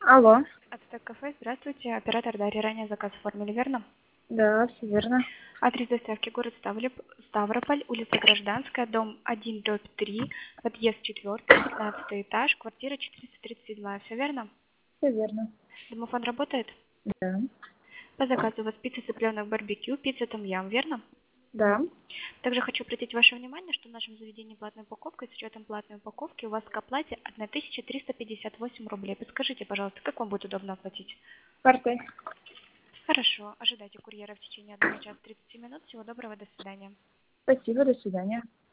Алло. Ацтек кафе, здравствуйте. Оператор Дарья, ранее заказ оформили, верно? Да, все верно. Адрес доставки город Ставрополь, улица Гражданская, дом 1/3, подъезд 4, 15 этаж, квартира 437. Все верно? Все верно. Домофон работает? Да. По заказу у вас пицца цыпленок барбекю, пицца том ям, верно? Да. Также хочу обратить ваше внимание, что в нашем заведении платной упаковкой, с учетом платной упаковки, у вас к оплате 1358 рублей. Подскажите, пожалуйста, как вам будет удобно оплатить? Картой. Хорошо. Ожидайте курьера в течение 1 часа 30 минут. Всего доброго, до свидания. Спасибо, до свидания.